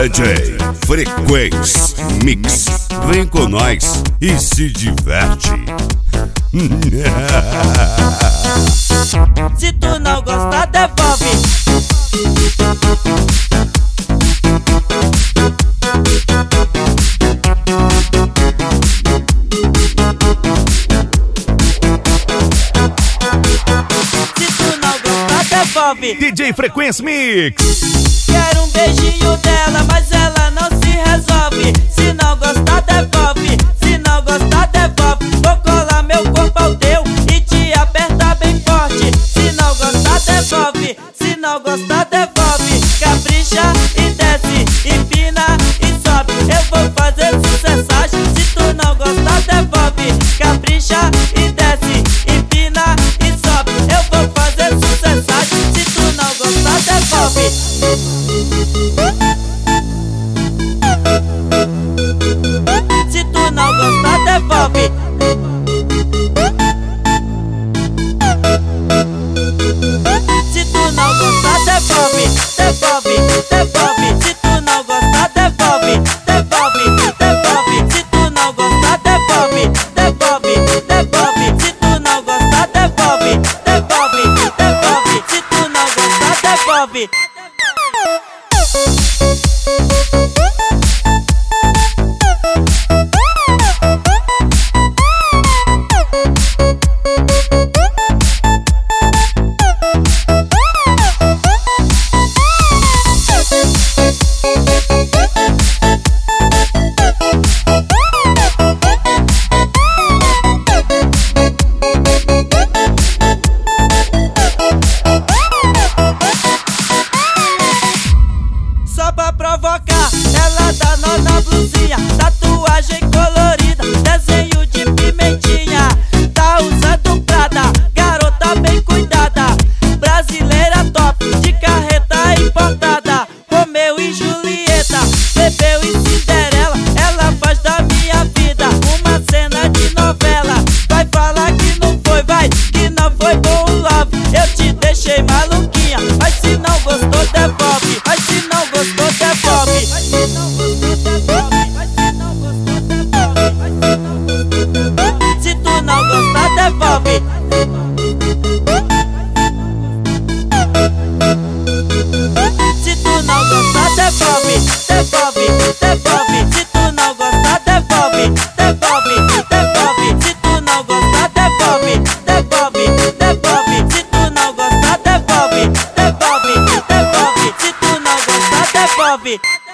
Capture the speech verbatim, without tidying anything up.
D J Frequência Mix. Vem com nós e se diverte. Se tu não gostar, devolve. Se tu não gostar, devolve. D J Frequência Mix. Quero um beijinho dela, mas ela não se resolve. Se não gostar, devolve. Se não gostar, devolve. Vou colar meu corpo ao teu e te apertar bem forte. Se não gostar, devolve. Se não gostar, devolve. Capricha e desce, empina e sobe. Eu vou fazer sucessagem. Se tu não gostar, devolve. Capricha e desce, empina e sobe. Eu vou fazer sucessagem. Se tu não gostar, devolve. Se tu não gostar, devolve. Se tu não gostar, devolve. Devolve, devolve. Se tu não gostar, devolve. Devolve, devolve. Se tu não gostar, devolve. Devolve, devolve. Se tu não gostar, devolve. Devolve, devolve. Se tu não gostar, devolve. Só pra provocar, ela dá nó na blusinha. Tatuagem colorida, desenho de pimentinha. Tá usando Prada, garota bem cuidada. Brasileira top, de carreta importada. Romeu e Julieta, Bebeu e Cinderela. Ela faz da minha vida uma cena de novela. Vai falar que não foi, vai, que não foi bom o love. Eu te deixei maluquinha, mas se não gostou, devolve. Mas se não gostou, devolve. Mas se não gostou, devolve. Mas se não gostou, devolve. Mas se não gostou, devolve. Se tu não gostar, devolve. Se tu não gostar, devolve. Devolve, devolve. Se tu não gostar, devolve. Devolve, devolve. Se tu não gostar, devolve. Devolve, devolve. Se tu não gostar, devolve. Devolve, devolve. Se tu não gostar, devolve.